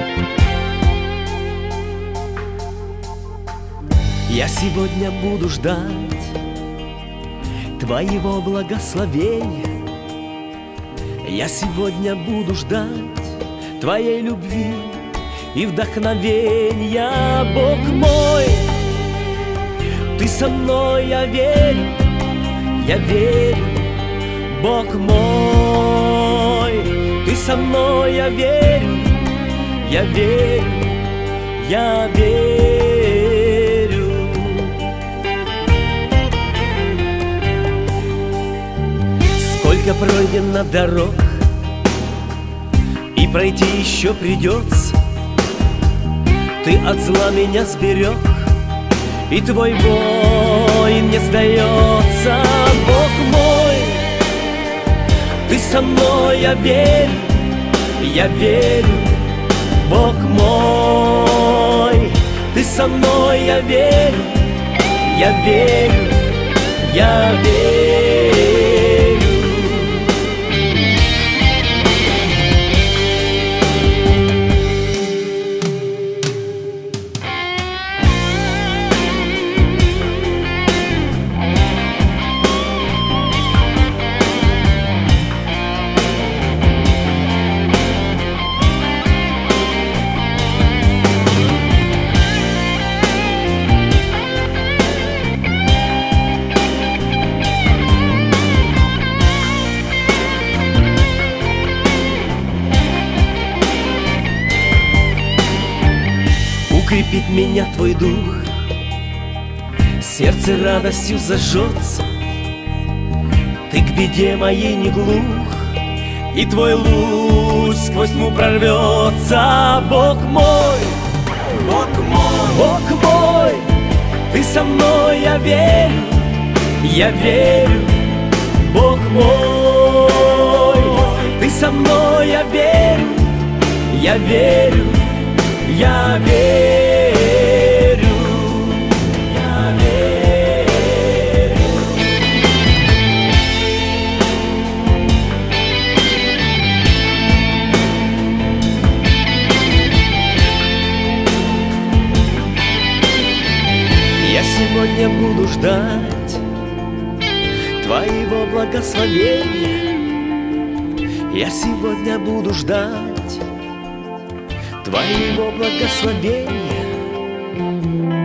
Я сегодня буду ждать Твоего благословения. Я сегодня буду ждать Твоей любви и вдохновения. Бог мой, Ты со мной, я верю, Бог мой, Ты со мной, я верю, я верю. Сколько пройдено дорог, и пройти еще придется. Ты от зла меня сберег, и Твой воин не сдается. Бог мой, Ты со мной, я верю, Бог мой, Ты со мной, я верю, я верю. Укрепит меня Твой дух, сердце радостью зажжется. Ты к беде моей не глух, и Твой луч сквозь тьму прорвется. Бог мой, Бог мой, Ты со мной, я верю, Бог мой, Ты со мной, я верю, я верю. Я сегодня буду ждать Твоего благословения. Я сегодня буду ждать Твоего благословения.